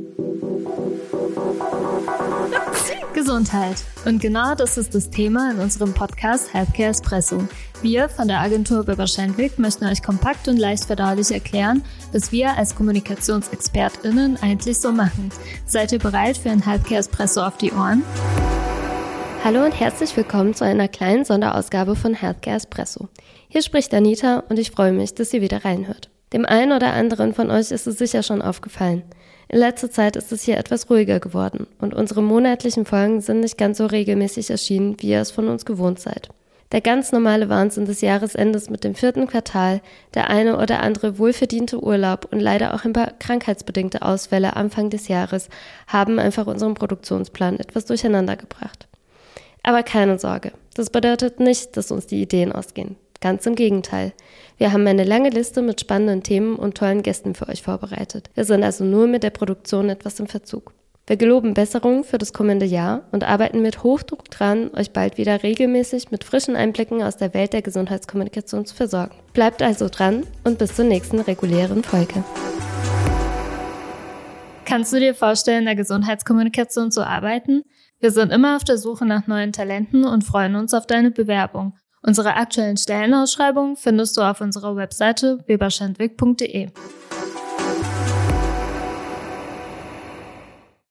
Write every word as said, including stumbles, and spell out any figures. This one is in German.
Gesundheit. Und genau das ist das Thema in unserem Podcast Healthcare Espresso. Wir von der Agentur Weber Schendwick möchten euch kompakt und leicht verdaulich erklären, was wir als KommunikationsexpertInnen eigentlich so machen. Seid ihr bereit für ein Healthcare Espresso auf die Ohren? Hallo und herzlich willkommen zu einer kleinen Sonderausgabe von Healthcare Espresso. Hier spricht Anita und ich freue mich, dass ihr wieder reinhört. Dem einen oder anderen von euch ist es sicher schon aufgefallen. In letzter Zeit ist es hier etwas ruhiger geworden und unsere monatlichen Folgen sind nicht ganz so regelmäßig erschienen, wie ihr es von uns gewohnt seid. Der ganz normale Wahnsinn des Jahresendes mit dem vierten Quartal, der eine oder andere wohlverdiente Urlaub und leider auch ein paar krankheitsbedingte Ausfälle Anfang des Jahres haben einfach unseren Produktionsplan etwas durcheinander gebracht. Aber keine Sorge, das bedeutet nicht, dass uns die Ideen ausgehen. Ganz im Gegenteil. Wir haben eine lange Liste mit spannenden Themen und tollen Gästen für euch vorbereitet. Wir sind also nur mit der Produktion etwas im Verzug. Wir geloben Besserung für das kommende Jahr und arbeiten mit Hochdruck dran, euch bald wieder regelmäßig mit frischen Einblicken aus der Welt der Gesundheitskommunikation zu versorgen. Bleibt also dran und bis zur nächsten regulären Folge. Kannst du dir vorstellen, in der Gesundheitskommunikation zu arbeiten? Wir sind immer auf der Suche nach neuen Talenten und freuen uns auf deine Bewerbung. Unsere aktuellen Stellenausschreibungen findest du auf unserer Webseite weber schendwick punkt de.